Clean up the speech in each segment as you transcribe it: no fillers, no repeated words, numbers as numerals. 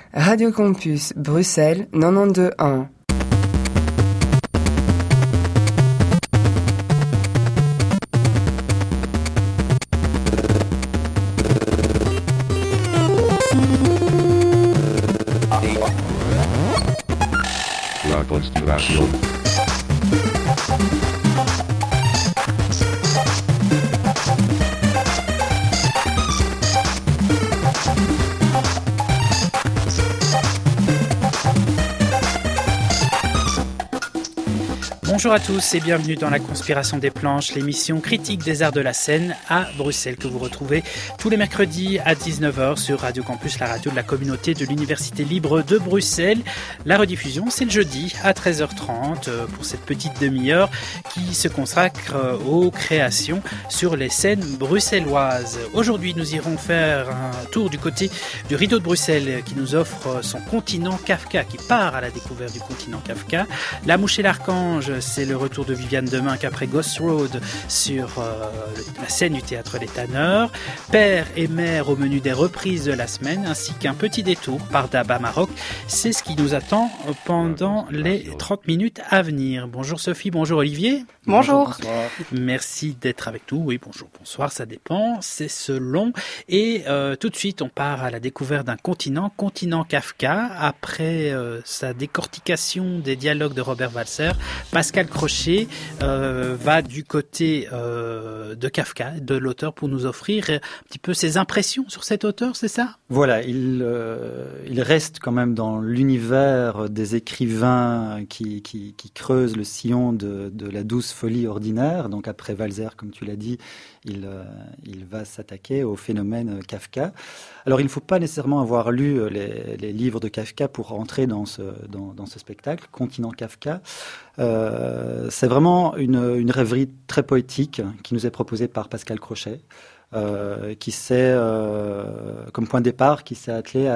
Radio Campus Bruxelles 92.1. La Conspiration. Bonjour à tous et bienvenue dans la Conspiration des Planches, l'émission critique des arts de la scène à Bruxelles que vous retrouvez tous les mercredis à 19h sur Radio Campus, la radio de la communauté de l'Université libre de Bruxelles. La rediffusion, c'est le jeudi à 13h30 pour cette petite demi-heure qui se consacre aux créations sur les scènes bruxelloises. Aujourd'hui, nous irons faire un tour du côté du Rideau de Bruxelles qui nous offre son continent Kafka, qui part à la découverte du continent Kafka. La Mouche et l'Archange, c'est le retour de Viviane Deminck après Ghost Road sur la scène du théâtre Les Tanneurs. Père et mère au menu des reprises de la semaine, ainsi qu'un petit détour par Daba Maroc. C'est ce qui nous attend pendant les 30 minutes à venir. Bonjour Sophie, bonjour Olivier. Bonjour. Bonsoir. Merci d'être avec nous. Oui, bonjour, bonsoir, ça dépend, c'est selon. Et tout de suite, on part à la découverte d'un continent Kafka. Après sa décortication des dialogues de Robert Walser, Pascal Crochet va du côté de Kafka, de l'auteur, pour nous offrir un petit peu ses impressions sur cet auteur, c'est ça ? Voilà, il reste quand même dans l'univers des écrivains qui creusent le sillon de la douce folie ordinaire. Donc après Walser, comme tu l'as dit, il va s'attaquer au phénomène Kafka. Alors il ne faut pas nécessairement avoir lu les livres de Kafka pour entrer dans ce spectacle, Continent Kafka. C'est vraiment une rêverie très poétique qui nous est proposée par Pascal Crochet. Qui s'est, comme point de départ, qui s'est attelé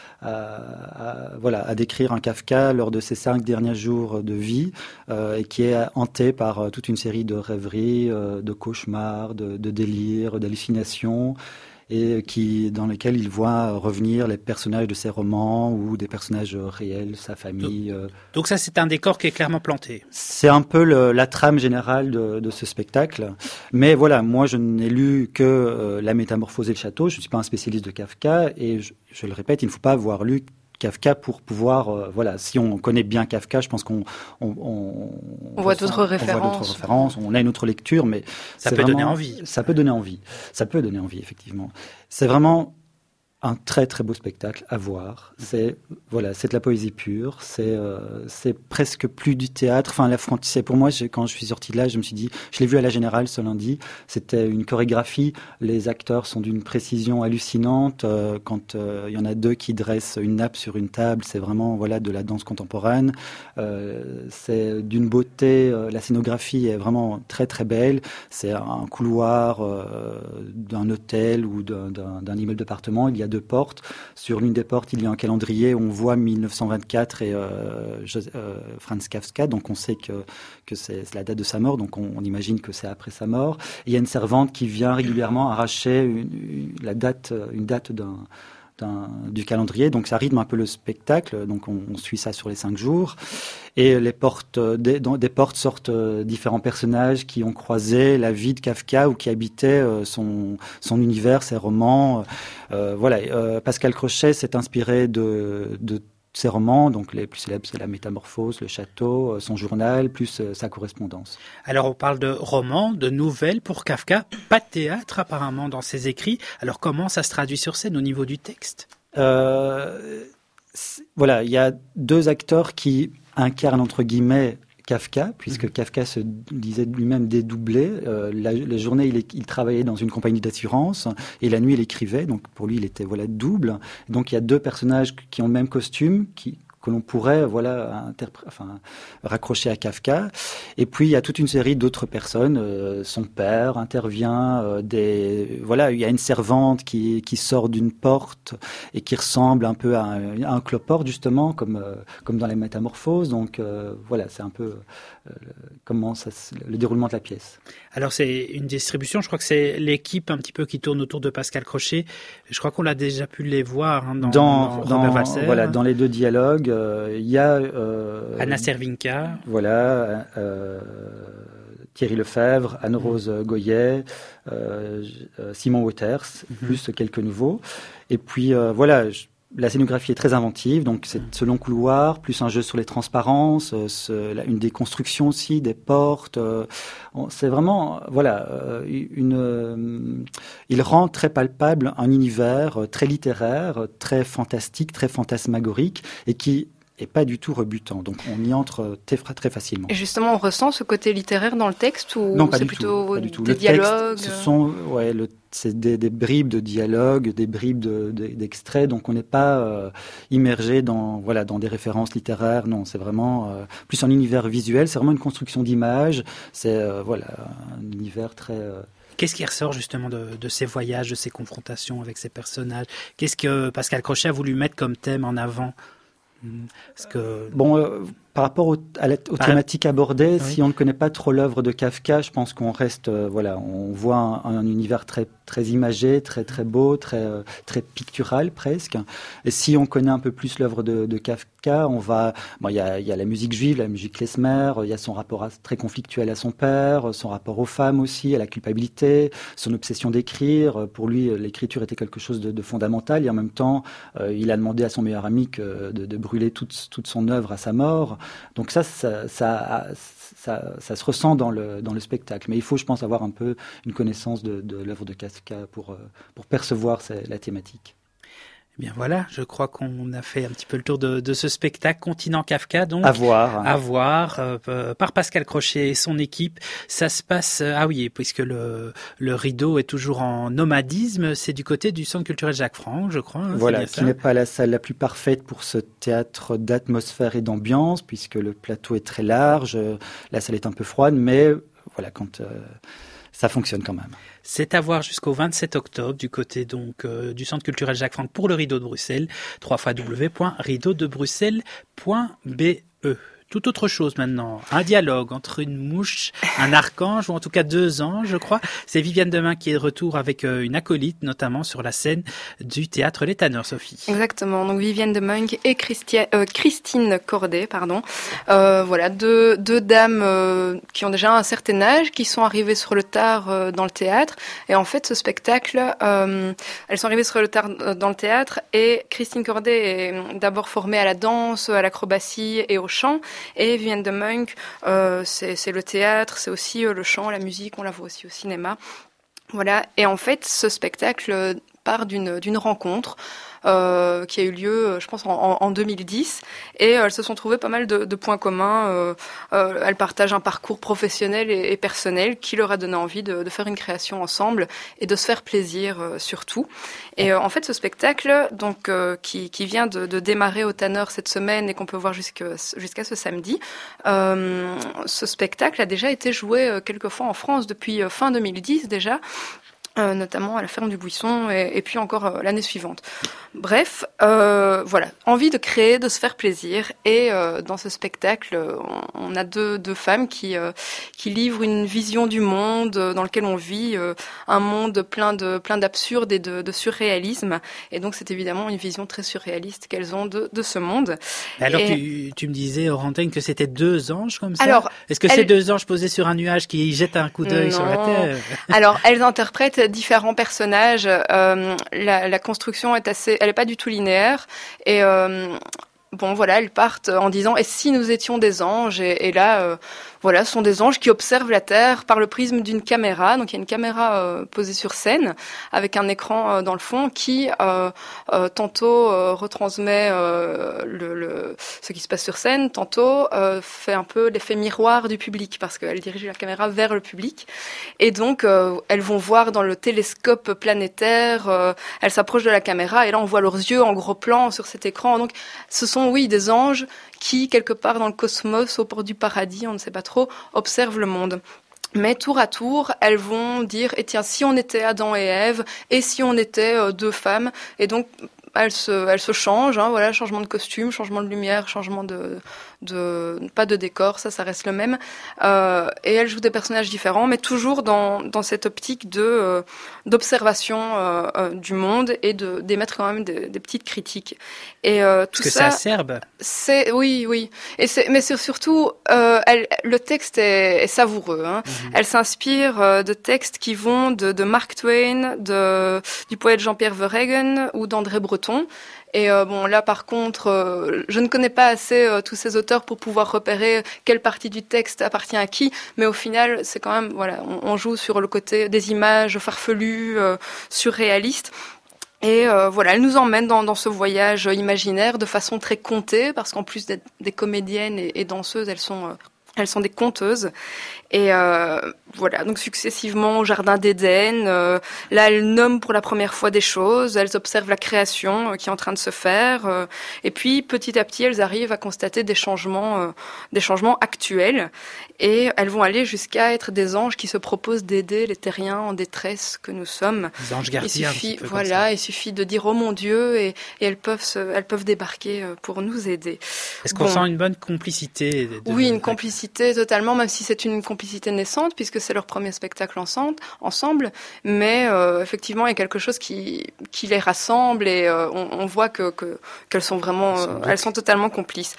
à décrire un Kafka lors de ses 5 derniers jours de vie, et qui est hanté par toute une série de rêveries, de cauchemars, de délires, d'hallucinations, et dans lesquels il voit revenir les personnages de ses romans ou des personnages réels, sa famille. Donc ça, c'est un décor qui est clairement planté. C'est un peu la trame générale de ce spectacle. Mais voilà, moi, je n'ai lu que La Métamorphose et le Château. Je ne suis pas un spécialiste de Kafka. Et je le répète, il ne faut pas avoir lu Kafka pour pouvoir, si on connaît bien Kafka, je pense qu'on voit d'autres références, on a une autre lecture, mais ça peut donner envie. Ça peut donner envie, effectivement. C'est vraiment un très très beau spectacle à voir. C'est de la poésie pure. C'est presque plus du théâtre. Enfin, c'est pour moi, quand je suis sorti de là, je me suis dit, je l'ai vu à la Générale ce lundi. C'était une chorégraphie. Les acteurs sont d'une précision hallucinante. Quand il y en a 2 qui dressent une nappe sur une table, c'est vraiment de la danse contemporaine. C'est d'une beauté. La scénographie est vraiment très très belle. C'est un couloir d'un hôtel ou d'un immeuble d'appartement. Il y a 2 portes. Sur l'une des portes, il y a un calendrier où on voit 1924 et Franz Kafka. Donc on sait que c'est la date de sa mort. Donc on imagine que c'est après sa mort. Et il y a une servante qui vient régulièrement arracher une date du calendrier. Donc ça rythme un peu le spectacle. Donc on suit ça sur les 5 jours. Et des portes sortent différents personnages qui ont croisé la vie de Kafka ou qui habitaient son univers, ses romans. Pascal Crochet s'est inspiré de ses romans, donc les plus célèbres, c'est La Métamorphose, Le Château, son journal, plus sa correspondance. Alors on parle de romans, de nouvelles pour Kafka, pas de théâtre apparemment dans ses écrits. Alors comment ça se traduit sur scène au niveau du texte ? Il y a 2 acteurs qui incarnent entre guillemets Kafka, puisque Kafka se disait lui-même dédoublé. La journée, il travaillait dans une compagnie d'assurance et la nuit, il écrivait. Donc pour lui, il était double. Donc il y a 2 personnages qui ont le même costume, que l'on pourrait raccrocher à Kafka. Et puis il y a toute une série d'autres personnes. Son père intervient. Il y a une servante qui sort d'une porte et qui ressemble un peu à un cloporte justement, comme dans les Métamorphoses. Donc c'est un peu le déroulement de la pièce. Alors c'est une distribution, je crois que c'est l'équipe un petit peu qui tourne autour de Pascal Crochet. Je crois qu'on l'a déjà pu les voir dans Robert Walser. Voilà, dans les deux dialogues, il y a Anna Servinka. Voilà, Thierry Lefebvre, Anne-Rose Goyet, Simon Waters, plus quelques nouveaux. Et puis la scénographie est très inventive, donc c'est ce long couloir, plus un jeu sur les transparences, une déconstruction aussi des portes. C'est vraiment, il rend très palpable un univers très littéraire, très fantastique, très fantasmagorique, et qui est pas du tout rebutant. Donc on y entre très facilement. Et justement, on ressent ce côté littéraire dans le texte ou non, pas c'est du plutôt tout, pas du tout. Des dialogues Texte, c'est des bribes de dialogue, des bribes d'extraits. Donc on n'est pas immergé dans des références littéraires. Non, c'est vraiment plus un univers visuel. C'est vraiment une construction d'images. C'est un univers très... Qu'est-ce qui ressort justement de ces voyages, de ces confrontations avec ces personnages? Qu'est-ce que Pascal Crochet a voulu mettre comme thème en avant? Parce que... par rapport aux thématiques abordées, si on ne connaît pas trop l'œuvre de Kafka, je pense qu'on reste, on voit un univers très très imagé, très très beau, très très pictural presque. Et si on connaît un peu plus l'œuvre de Kafka, on va, il y a la musique juive, la musique klezmer, il y a son rapport très conflictuel à son père, son rapport aux femmes aussi, à la culpabilité, son obsession d'écrire. Pour lui, l'écriture était quelque chose de fondamental. Et en même temps, il a demandé à son meilleur ami de brûler toute son œuvre à sa mort. Donc ça se ressent dans le spectacle. Mais il faut, je pense, avoir un peu une connaissance de l'œuvre de Kafka pour percevoir la thématique. Eh bien voilà, je crois qu'on a fait un petit peu le tour de ce spectacle Continent Kafka, donc à voir par Pascal Crochet et son équipe. Ça se passe, puisque le rideau est toujours en nomadisme, c'est du côté du Centre culturel Jacques Franck, je crois. Voilà, qui n'est pas la salle la plus parfaite pour ce théâtre d'atmosphère et d'ambiance, puisque le plateau est très large, la salle est un peu froide, mais voilà, quand ça fonctionne quand même. C'est à voir jusqu'au 27 octobre du côté donc du Centre culturel Jacques Franck pour le Rideau de Bruxelles, www.rideaudebruxelles.be. Tout autre chose maintenant, un dialogue entre une mouche, un archange, ou en tout cas 2 anges, je crois. C'est Viviane Demain qui est de retour avec une acolyte, notamment sur la scène du théâtre Les Tanneurs, Sophie. Exactement, donc Viviane Demain et Christine Cordet, pardon. Deux dames qui ont déjà un certain âge, qui sont arrivées sur le tard dans le théâtre. Et en fait, ce spectacle, elles sont arrivées sur le tard dans le théâtre, et Christine Cordet est d'abord formée à la danse, à l'acrobatie et au chant. Et Viviane Demain, c'est le théâtre, c'est aussi le chant, la musique, on la voit aussi au cinéma. Voilà. Et en fait, ce spectacle part d'une rencontre qui a eu lieu, je pense, en 2010. Et elles se sont trouvées pas mal de points communs. Elles partagent un parcours professionnel et personnel qui leur a donné envie de faire une création ensemble et de se faire plaisir surtout. Et en fait, ce spectacle, donc qui vient de démarrer au Tanneurs cette semaine et qu'on peut voir jusqu'à ce samedi, ce spectacle a déjà été joué quelques fois en France depuis fin 2010 déjà. Notamment à la ferme du Buisson et puis encore l'année suivante. Bref, envie de créer, de se faire plaisir. Et dans ce spectacle, on a deux femmes qui livrent une vision du monde dans lequel on vit, un monde plein d'absurde et de surréalisme. Et donc c'est évidemment une vision très surréaliste qu'elles ont de ce monde. Alors tu me disais, Orantine, que c'était 2 anges comme ça. Alors, est-ce que c'est 2 anges posés sur un nuage qui jettent un coup d'œil sur la terre? Alors elles interprètent différents personnages. La construction elle est pas du tout linéaire. Et elles partent en disant, et si nous étions des anges? Et là, voilà, ce sont des anges qui observent la Terre par le prisme d'une caméra. Donc il y a une caméra posée sur scène avec un écran dans le fond qui tantôt retransmet ce qui se passe sur scène, tantôt fait un peu l'effet miroir du public parce qu'elle dirige la caméra vers le public. Et donc elles vont voir dans le télescope planétaire, elles s'approchent de la caméra et là on voit leurs yeux en gros plan sur cet écran. Donc ce sont des anges qui, quelque part dans le cosmos, au bord du paradis, on ne sait pas trop, observent le monde. Mais tour à tour, elles vont dire, tiens, si on était Adam et Ève, et si on était deux femmes, et donc elles se changent, voilà, changement de costume, changement de lumière, changement de pas de décor, ça reste le même, et elles jouent des personnages différents, mais toujours dans cette optique d'observation du monde et d'émettre quand même des petites critiques. Et tout ça, c'est acerbe. Oui, mais surtout le texte est savoureux. Elle s'inspire de textes qui vont de Mark Twain, du poète Jean-Pierre Verhaegen ou d'André Breton. Et là par contre, je ne connais pas assez tous ces auteurs pour pouvoir repérer quelle partie du texte appartient à qui, mais au final c'est quand même, voilà, on joue sur le côté des images farfelues, surréalistes. Et elle nous emmène dans ce voyage imaginaire de façon très contée, parce qu'en plus d'être des comédiennes et danseuses, elles sont des conteuses. Et donc successivement au Jardin d'Éden, là elles nomment pour la première fois des choses, elles observent la création qui est en train de se faire, et puis petit à petit elles arrivent à constater des changements actuels, et elles vont aller jusqu'à être des anges qui se proposent d'aider les terriens en détresse que nous sommes. Des anges gardiens. Il suffit de dire oh mon Dieu, et elles peuvent débarquer pour nous aider. Est-ce qu'on sent une bonne complicité Oui, une complicité totalement, même si c'est une complicité naissante, puisque c'est leur premier spectacle ensemble, mais effectivement il y a quelque chose qui les rassemble, et on voit qu'elles sont vraiment, elles sont totalement complices.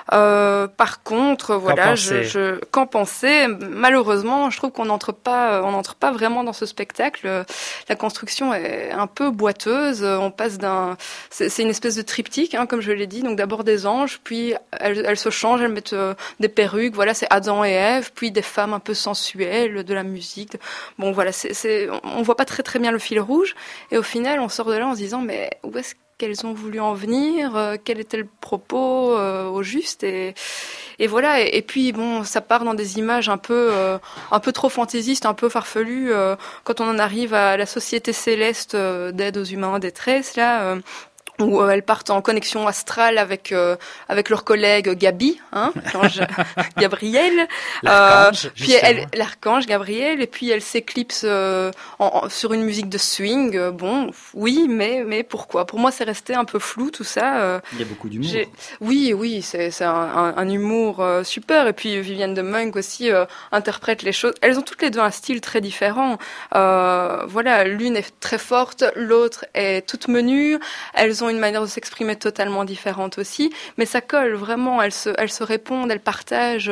Par contre, voilà, qu'en penser? Malheureusement, je trouve qu'on n'entre pas vraiment dans ce spectacle. La construction est un peu boiteuse. On passe c'est une espèce de triptyque, comme je l'ai dit. Donc d'abord des anges, puis elles se changent, elles mettent des perruques. Voilà, c'est Adam et Ève, puis des femmes un peu sensuelles, de la musique. Bon, voilà, on voit pas très très bien le fil rouge. Et au final, on sort de là en se disant, mais où est-ce qu'elles ont voulu en venir, quel était le propos au juste, et voilà, et puis bon, ça part dans des images un peu trop fantaisistes, un peu farfelues, quand on en arrive à la société céleste d'aide aux humains en détresse, là, où elles partent en connexion astrale avec leur collègue Gabi, l'ange Gabriel, l'archange Gabriel, et puis elle s'éclipse sur une musique de swing. Oui, mais pourquoi? Pour moi, c'est resté un peu flou tout ça. Il y a beaucoup d'humour. Oui, c'est un humour super. Et puis Vivienne de Monk aussi interprète les choses. Elles ont toutes les deux un style très différent. Voilà, l'une est très forte, l'autre est toute menue. Elles ont une manière de s'exprimer totalement différente aussi, mais ça colle vraiment, elles se répondent, elles partagent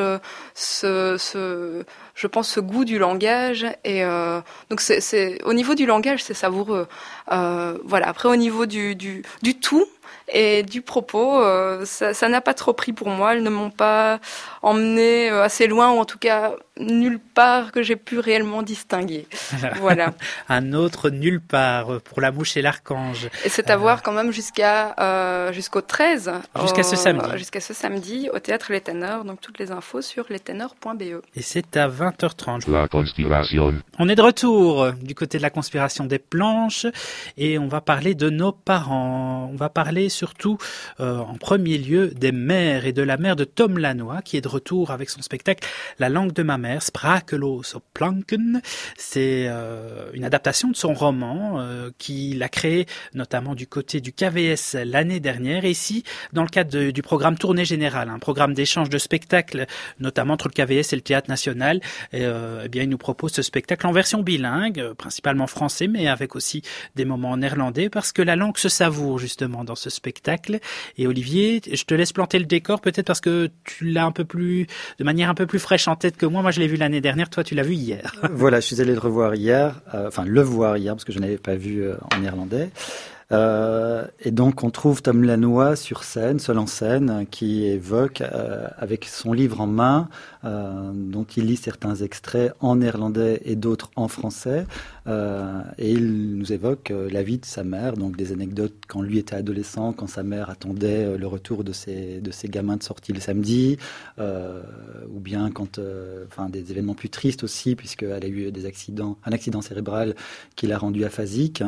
je pense, ce goût du langage, et donc c'est au niveau du langage, c'est savoureux. Voilà, après au niveau du tout et du propos, ça n'a pas trop pris pour moi. Elles ne m'ont pas emmené assez loin, ou en tout cas nulle part que j'ai pu réellement distinguer. Voilà. Un autre nulle part pour La Mouche et l'Archange. Et c'est à voir quand même jusqu'au 13. Jusqu'à ce samedi. Jusqu'à ce samedi au Théâtre Les Ténors. Donc toutes les infos sur lesténors.be. Et c'est à 20h30. La conspiration. On est de retour du côté de la conspiration des planches, et on va parler de nos parents. On va parler surtout en premier lieu des mères, et de la mère de Tom Lanois, qui est de retour avec son spectacle La langue de ma mère, Sprakelos op planken. C'est une adaptation de son roman qu'il a créé notamment du côté du KVS l'année dernière, et ici dans le cadre du programme Tournée Générale, un programme d'échange de spectacles notamment entre le KVS et le Théâtre National. Et bien il nous propose ce spectacle en version bilingue, principalement français, mais avec aussi des moments en néerlandais, parce que la langue se savoure justement dans ce spectacle. Et Olivier, je te laisse planter le décor, peut-être parce que tu l'as de manière un peu plus fraîche en tête que moi. Moi, je l'ai vu l'année dernière. Toi, tu l'as vu hier. Voilà, je suis allé le revoir hier. Le voir hier, parce que je n'avais pas vu en néerlandais. Et donc on trouve Tom Lanois sur scène, seul en scène, qui évoque avec son livre en main, dont il lit certains extraits en néerlandais et d'autres en français, et il nous évoque la vie de sa mère, donc des anecdotes quand lui était adolescent, quand sa mère attendait le retour de ses gamins de sortie le samedi, ou bien quand, des événements plus tristes aussi, puisqu'elle a eu un accident cérébral qui l'a rendu aphasique.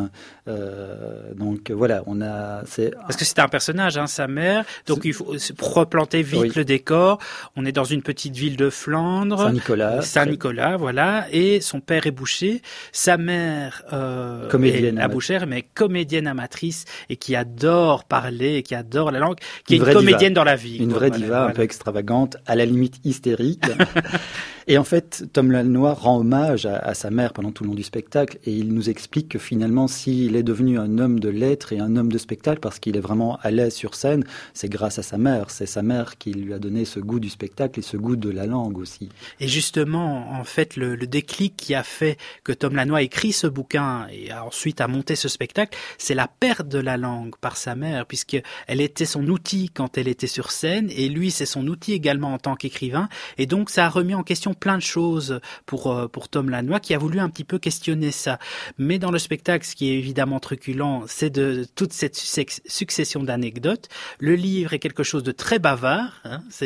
Donc voilà, parce que c'était un personnage, sa mère. Donc il faut pour replanter vite le décor. On est dans une petite ville de Flandre, Saint-Nicolas, voilà. Et son père est boucher, sa mère comédienne est bouchère, mais comédienne amatrice et qui adore parler, et qui adore la langue, qui est une comédienne diva. Dans la vie. Une vraie diva, un peu extravagante, à la limite hystérique. Et en fait, Tom Lanois rend hommage à sa mère pendant tout le long du spectacle, et il nous explique que finalement, s'il est devenu un homme de lettres et un homme de spectacle, parce qu'il est vraiment à l'aise sur scène, c'est grâce à sa mère. C'est sa mère qui lui a donné ce goût du spectacle et ce goût de la langue aussi. Et justement, en fait, le déclic qui a fait que Tom Lanois écrit ce bouquin et ensuite a monté ce spectacle, c'est la perte de la langue par sa mère, puisqu'elle était son outil quand elle était sur scène, et lui, c'est son outil également en tant qu'écrivain. Et donc, ça a remis en question plein de choses pour Tom Lanois, qui a voulu un petit peu questionner ça. Mais dans le spectacle, ce qui est évidemment truculent, c'est de toute cette succession d'anecdotes. Le livre est quelque chose de très bavard,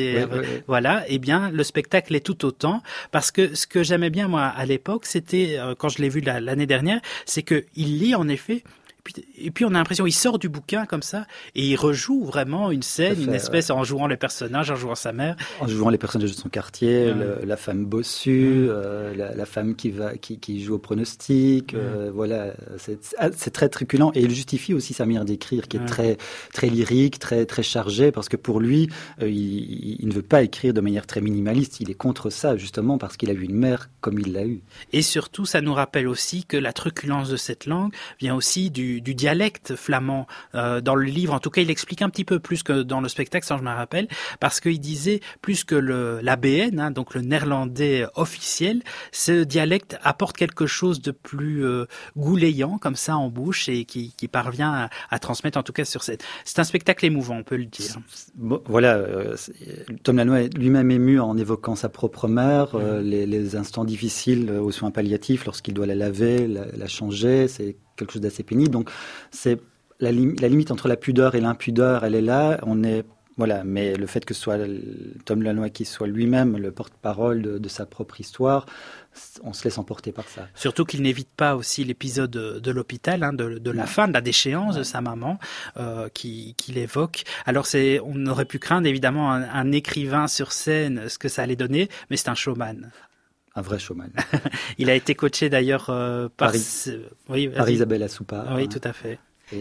voilà. Eh bien, le spectacle est tout autant, parce que ce que j'aimais bien moi à l'époque, c'était quand je l'ai vu l'année dernière, c'est que il lit en effet. Et puis on a l'impression qu'il sort du bouquin comme ça et il rejoue vraiment une scène, une espèce en jouant les personnages, en jouant sa mère. En jouant les personnages de son quartier, la femme bossue, la femme qui joue au pronostic, voilà, c'est très truculent, et il justifie aussi sa manière d'écrire qui est très très lyrique, très très chargée, parce que pour lui, il ne veut pas écrire de manière très minimaliste, il est contre ça justement parce qu'il a eu une mère comme il l'a eu. Et surtout, ça nous rappelle aussi que la truculence de cette langue vient aussi du dialecte flamand. Dans le livre, en tout cas, il explique un petit peu plus que dans le spectacle, ça je me rappelle, parce qu'il disait plus que l'ABN, donc le néerlandais officiel, ce dialecte apporte quelque chose de plus goulayant comme ça en bouche et qui parvient à transmettre en tout cas sur cette. C'est un spectacle émouvant, on peut le dire. Bon, voilà, Tom Lanois est lui-même ému en évoquant sa propre mère, les instants difficiles aux soins palliatifs lorsqu'il doit la laver, la changer, c'est quelque chose d'assez pénible. Donc, c'est la limite entre la pudeur et l'impudeur, elle est là. Voilà, mais le fait que ce soit Tom Lanois qui soit lui-même le porte-parole de sa propre histoire, on se laisse emporter par ça. Surtout qu'il n'évite pas aussi l'épisode de l'hôpital, de la fin, de la déchéance de sa maman, qu'il évoque. Alors on aurait pu craindre évidemment un écrivain sur scène, ce que ça allait donner, mais c'est un showman. Un vrai showman. Il a été coaché d'ailleurs par Isabelle Assoupa. Oui, tout à fait.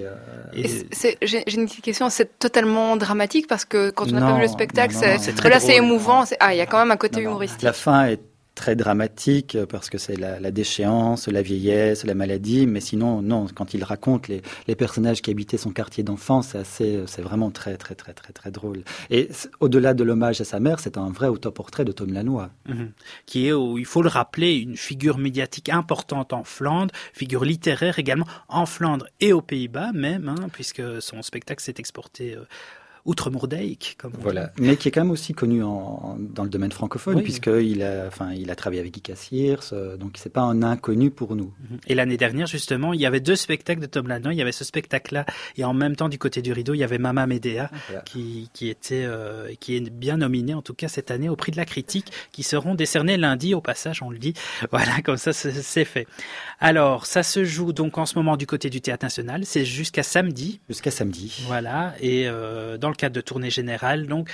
J'ai une petite question, c'est totalement dramatique parce que quand on n'a pas vu le spectacle, c'est émouvant. Il y a quand même un côté humoristique. La fin est très dramatique parce que c'est la déchéance, la vieillesse, la maladie, mais sinon non, quand il raconte les personnages qui habitaient son quartier d'enfance, c'est vraiment très très très très très drôle. Et au-delà de l'hommage à sa mère, c'est un vrai autoportrait de Tom Lanois, qui est, il faut le rappeler, une figure médiatique importante en Flandre, figure littéraire également en Flandre et aux Pays-Bas même, puisque son spectacle s'est exporté outre-Moerdijk, comme on dit. Mais qui est quand même aussi connu dans le domaine francophone, puisqu'il a travaillé avec Guy Cassiers, donc c'est pas un inconnu pour nous. Et l'année dernière, justement, il y avait 2 spectacles de Tom Lanois, il y avait ce spectacle-là, et en même temps, du côté du rideau, il y avait Mama Medea, qui est bien nominé, en tout cas cette année, au prix de la critique, qui seront décernés lundi, au passage, on le dit. Voilà, comme ça, c'est fait. Alors, ça se joue donc en ce moment du côté du Théâtre National, c'est jusqu'à samedi. Voilà, et dans le cadre de tournée générale, donc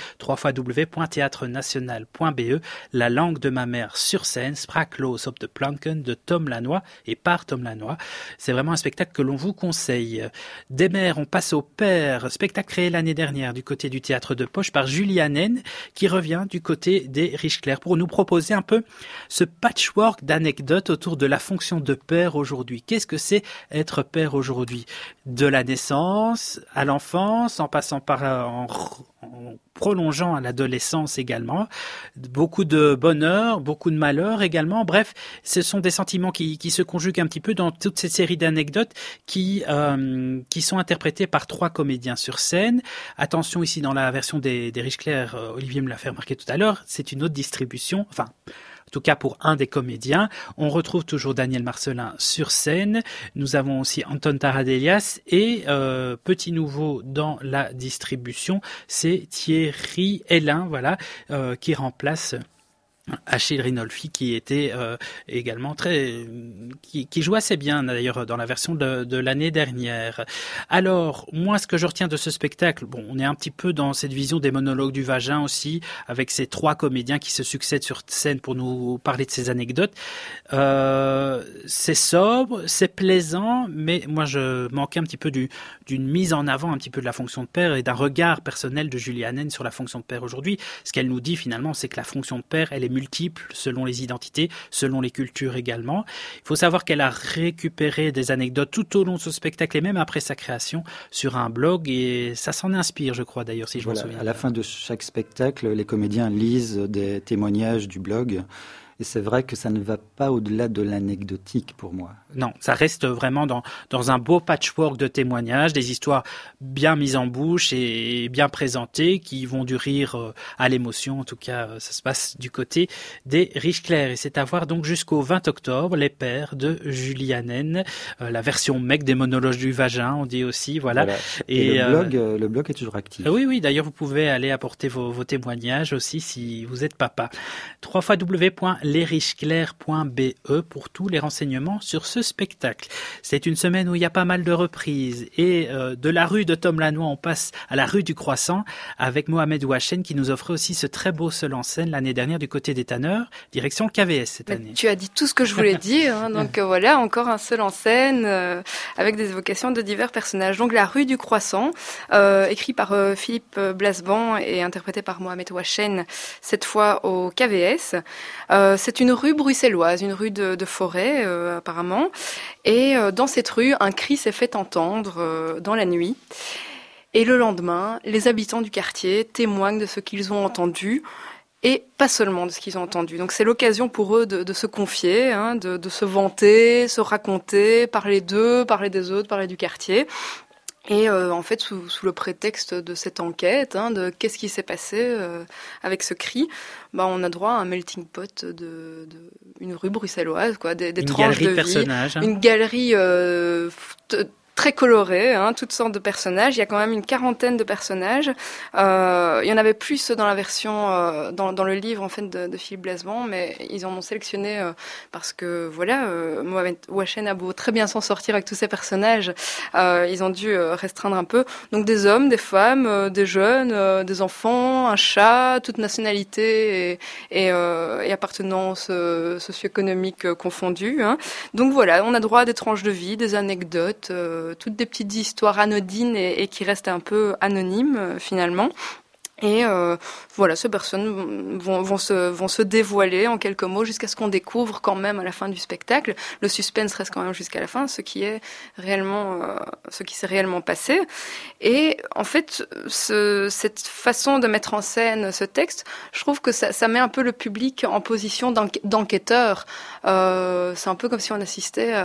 www.theatrenational.be, La langue de ma mère sur scène, Spraakloos op de planken de Tom Lanois et par Tom Lanois. C'est vraiment un spectacle que l'on vous conseille. Des mères, on passe au père, spectacle créé l'année dernière du côté du théâtre de Poche par Julian N, qui revient du côté des Richeclerc pour nous proposer un peu ce patchwork d'anecdotes autour de la fonction de père aujourd'hui. Qu'est-ce que c'est être père aujourd'hui? De la naissance à l'enfance, en passant par en prolongeant à l'adolescence également. Beaucoup de bonheur, beaucoup de malheur également. Bref, ce sont des sentiments qui se conjuguent un petit peu dans toute cette série d'anecdotes qui sont interprétées par 3 comédiens sur scène. Attention ici dans la version des Riches Clercs, Olivier me l'a fait remarquer tout à l'heure, c'est une autre distribution, enfin en tout cas pour un des comédiens. On retrouve toujours Daniel Marcelin sur scène. Nous avons aussi Anton Taradelias et petit nouveau dans la distribution, c'est Thierry Hellin, voilà, qui remplace Achille Rinolfi, qui était également qui joue assez bien d'ailleurs dans la version de l'année dernière. Alors moi, ce que je retiens de ce spectacle, bon, on est un petit peu dans cette vision des monologues du vagin aussi, avec ces 3 comédiens qui se succèdent sur scène pour nous parler de ces anecdotes. C'est sobre, c'est plaisant, mais moi je manquais un petit peu d'une mise en avant un petit peu de la fonction de père et d'un regard personnel de Julie Hanen sur la fonction de père aujourd'hui. Ce qu'elle nous dit finalement, c'est que la fonction de père, elle est multiples selon les identités, selon les cultures également. Il faut savoir qu'elle a récupéré des anecdotes tout au long de ce spectacle et même après sa création sur un blog, et ça s'en inspire, je crois d'ailleurs, si je m'en souviens. À la fin de chaque spectacle, les comédiens lisent des témoignages du blog. Et c'est vrai que ça ne va pas au-delà de l'anecdotique pour moi. Non, ça reste vraiment dans un beau patchwork de témoignages, des histoires bien mises en bouche et bien présentées, qui vont du rire à l'émotion. En tout cas, ça se passe du côté des Riches Clercs. Et c'est à voir donc jusqu'au 20 octobre, Les Pères de Julie Hanen, la version mec des monologues du vagin, on dit aussi. Voilà. Et le blog est toujours actif. Oui, d'ailleurs, vous pouvez aller apporter vos témoignages aussi si vous êtes papa. www.lesrichesclercs.be pour tous les renseignements sur ce spectacle. C'est une semaine où il y a pas mal de reprises et de la rue de Tom Lanois, on passe à la rue du Croissant avec Mohamed Ouachen qui nous offrait aussi ce très beau seul en scène l'année dernière du côté des Tanneurs, direction le KVS cette année. Tu as dit tout ce que je voulais dire, hein, donc voilà, encore un seul en scène avec des évocations de divers personnages. Donc la rue du Croissant, écrit par Philippe Blasban et interprété par Mohamed Ouachen, cette fois au KVS. C'est une rue bruxelloise, une rue de forêt apparemment. Et dans cette rue, un cri s'est fait entendre dans la nuit. Et le lendemain, les habitants du quartier témoignent de ce qu'ils ont entendu. Et pas seulement de ce qu'ils ont entendu. Donc c'est l'occasion pour eux de se confier, hein, de se vanter, se raconter, parler d'eux, parler des autres, parler du quartier. Et en fait, sous le prétexte de cette enquête, hein, de qu'est-ce qui s'est passé avec ce cri, on a droit à un melting pot de une rue bruxelloise, quoi, des tranches de vie, personnages, hein. Une galerie très coloré, hein, toutes sortes de personnages. Il y a quand même une 40aine de personnages. Il y en avait plus dans la version, dans le livre en fait de Philippe Blasban, mais ils en ont sélectionné parce que voilà, Mohamed Ouachen a beau très bien s'en sortir avec tous ces personnages. Ils ont dû restreindre un peu. Donc des hommes, des femmes, des jeunes, des enfants, un chat, toute nationalité et appartenance socio-économique confondue. Hein. Donc voilà, on a droit à des tranches de vie, des anecdotes. Toutes des petites histoires anodines et qui restent un peu anonymes finalement. Et voilà, ces personnes vont se dévoiler en quelques mots jusqu'à ce qu'on découvre quand même à la fin du spectacle. Le suspense reste quand même jusqu'à la fin, ce qui s'est réellement passé. Et en fait, cette façon de mettre en scène ce texte, je trouve que ça met un peu le public en position d'enquêteur. C'est un peu comme si on assistait,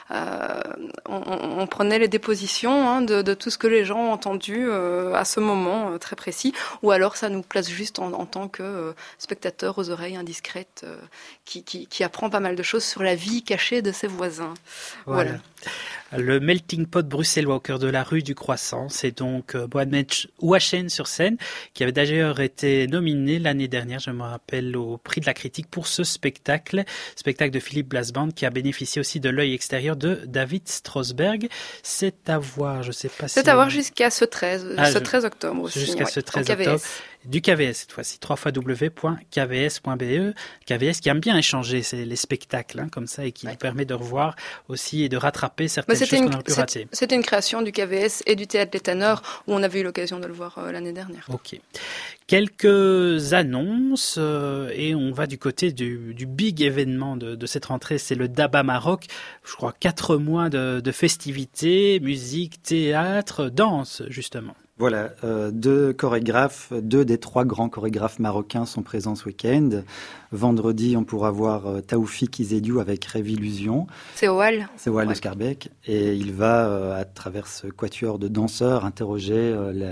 on prenait les dépositions, hein, de tout ce que les gens ont entendu à ce moment très précis. Ou alors ça nous place juste en tant que spectateur aux oreilles indiscrètes qui apprend pas mal de choses sur la vie cachée de ses voisins. Voilà. Le melting pot bruxellois au cœur de la rue du Croissant, c'est donc Mohamed Ouachen sur scène, qui avait d'ailleurs été nominé l'année dernière, je me rappelle, au prix de la critique pour ce spectacle de Philippe Blasban, qui a bénéficié aussi de l'œil extérieur de David Strasberg. C'est à voir, je sais pas si... C'est à voir jusqu'à ce 13 octobre aussi. Jusqu'à ce 13 octobre. Du KVS cette fois-ci, www.kvs.be. KVS qui aime bien échanger les spectacles, hein, comme ça, et qui nous permet de revoir aussi et de rattraper certaines choses qu'on a pu rater. C'était une création du KVS et du Théâtre des Tanneurs où on avait eu l'occasion de le voir l'année dernière. Ok. Quelques annonces et on va du côté du big événement de cette rentrée, c'est le Daba Maroc. Je crois 4 mois de festivités, musique, théâtre, danse justement. Voilà, deux des trois grands chorégraphes marocains sont présents ce week-end. Vendredi, on pourra voir Taoufik Izediou avec Rêve Illusion. C'est au Hall. C'est au Hall de Scarbeck. Et il va, à travers ce quatuor de danseurs, interroger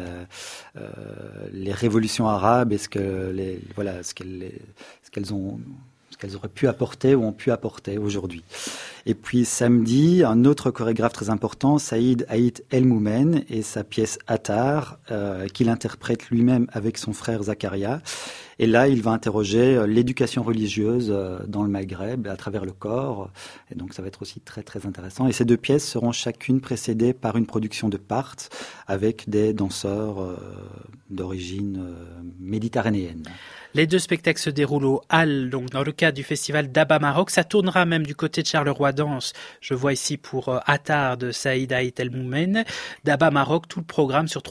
les révolutions arabes et ce qu'elles auraient pu apporter ou ont pu apporter aujourd'hui. Et puis samedi, un autre chorégraphe très important, Saïd Haït El Moumen, et sa pièce Attar, qu'il interprète lui-même avec son frère Zakaria. Et là, il va interroger l'éducation religieuse dans le Maghreb à travers le corps. Et donc, ça va être aussi très, très intéressant. Et ces deux pièces seront chacune précédées par une production de part avec des danseurs d'origine méditerranéenne. Les deux spectacles se déroulent au Hall, donc dans le cadre du festival Daba Maroc. Ça tournera même du côté de Charleroi Danse. Je vois ici pour Attar de Saïd Haït El Moumen. Daba Maroc, tout le programme sur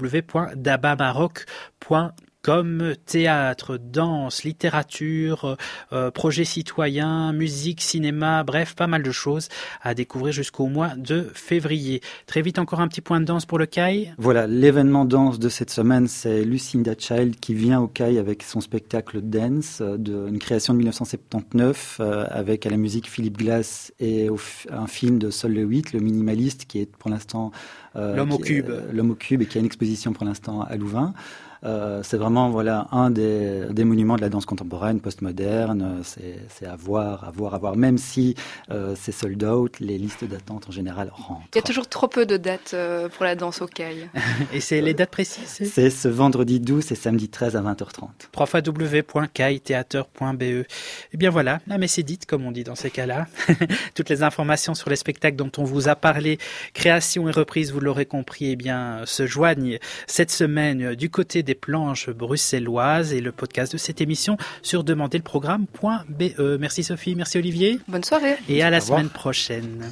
www.dabamaroc.com. Comme théâtre, danse, littérature, projets citoyens, musique, cinéma, bref, pas mal de choses à découvrir jusqu'au mois de février. Très vite, encore un petit point de danse pour le CAI. Voilà, l'événement danse de cette semaine, c'est Lucinda Child qui vient au CAI avec son spectacle Dance, une création de 1979, avec à la musique Philippe Glass et un film de Sol LeWitt, le minimaliste, qui est pour l'instant... L'homme au cube. L'homme au cube, et qui a une exposition pour l'instant à Louvain. C'est vraiment un des monuments de la danse contemporaine, postmoderne. C'est à voir. Même si c'est sold out, les listes d'attente en général rentrent. Il y a toujours trop peu de dates pour la danse au CAI. Et c'est les dates précises? C'est ce vendredi 12 et samedi 13 à 20h30. www.caitheater.be. Eh bien voilà, la messe est dite, comme on dit dans ces cas-là. Toutes les informations sur les spectacles dont on vous a parlé, création et reprise, vous l'aurez compris, eh bien, se joignent cette semaine du côté des planches bruxelloises, et le podcast de cette émission sur demanderleprogramme.be. Merci Sophie, merci Olivier. Bonne soirée. Et à la semaine prochaine.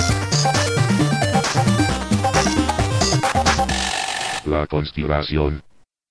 La conspiración.